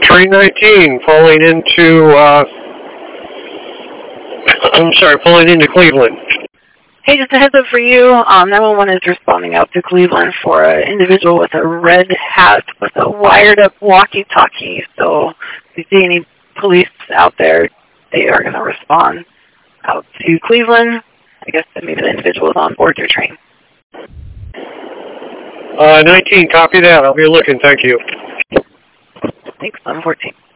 Train 19 falling into, falling into Cleveland. Hey, just a heads up for you. 911 is responding out to Cleveland for an individual with a red hat with a wired-up walkie-talkie. So if you see any police out there, they are going to respond out to Cleveland. I guess that maybe the individual is on board your train. 19, copy that. I'll be looking. Thank you. Thanks, 1114.